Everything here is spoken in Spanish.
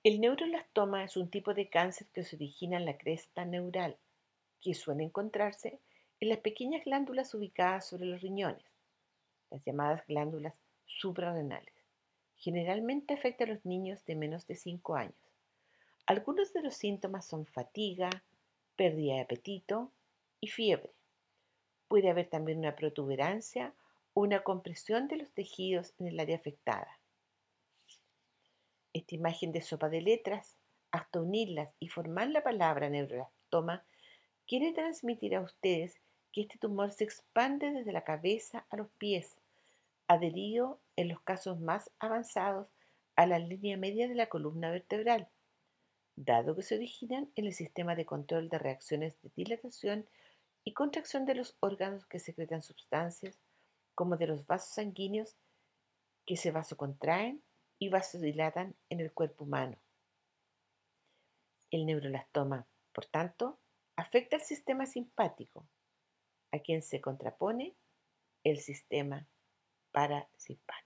El neuroblastoma es un tipo de cáncer que se origina en la cresta neural, que suele encontrarse en las pequeñas glándulas ubicadas sobre los riñones, las llamadas glándulas suprarrenales. Generalmente afecta a los niños de menos de 5 años. Algunos de los síntomas son fatiga, pérdida de apetito y fiebre. Puede haber también una protuberancia o una compresión de los tejidos en el área afectada. Esta imagen de sopa de letras, hasta unirlas y formar la palabra neuroblastoma, quiere transmitir a ustedes que este tumor se expande desde la cabeza a los pies, adherido en los casos más avanzados a la línea media de la columna vertebral, dado que se originan en el sistema de control de reacciones de dilatación y contracción de los órganos que secretan sustancias, como de los vasos sanguíneos que se vasocontraen y vasodilatan en el cuerpo humano. El neuroblastoma, por tanto, afecta al sistema simpático, a quien se contrapone el sistema parasimpático.